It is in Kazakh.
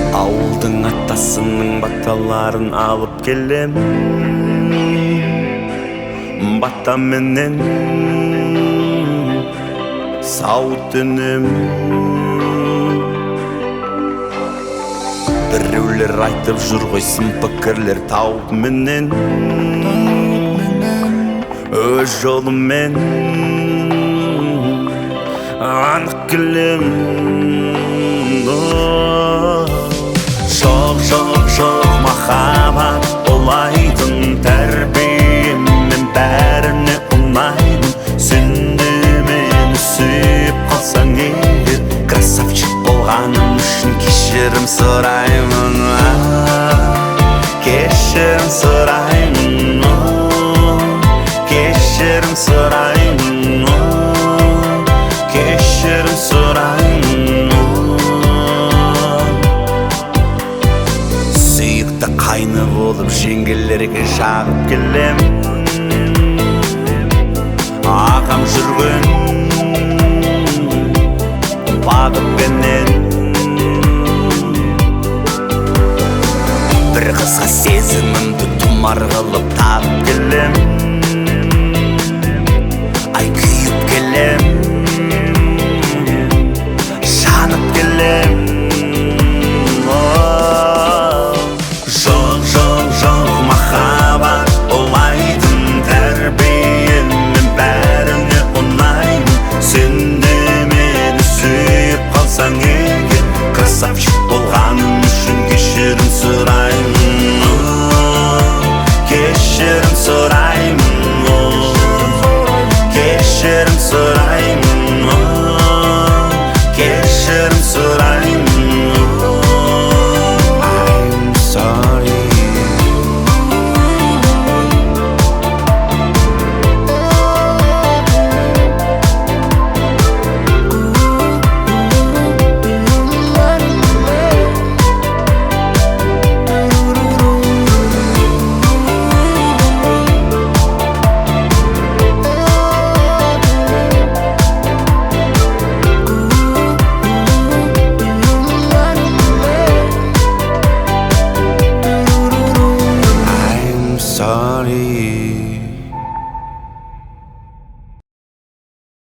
Ауылдың атасының баталарын алып келем, бата менен сауыт өнем. Біреулер айтып жүр ғой сын пікірлер тауып менен, өз жолыммен анық келем. Жоқ махаббат болайдың, тәрбиеммен бәріне ұнайдың. Сен де мені сүйіп қалсаң егер, красавчик болғаным үшін кешірім сұраймын. Кешірім сұраймын, кешірім сұраймын, кешірім сұраймын. Сүйікті қайны болып жеңгелерге жағып келем, ағам жүрген бағытпенен. Бір қызға сезімімді тұмар қылып тағып келем, ай күйіп келем, жанып келем. Жоқ махаббат болайдың, тәрбиеммен бәріне ұнайдың. Сен де мені сүйіп қалсаң егер, красавчик болғаным үшін кешірім сұраймын. Кешірім сұраймын, кешірім сұраймын, кешірім сұраймын.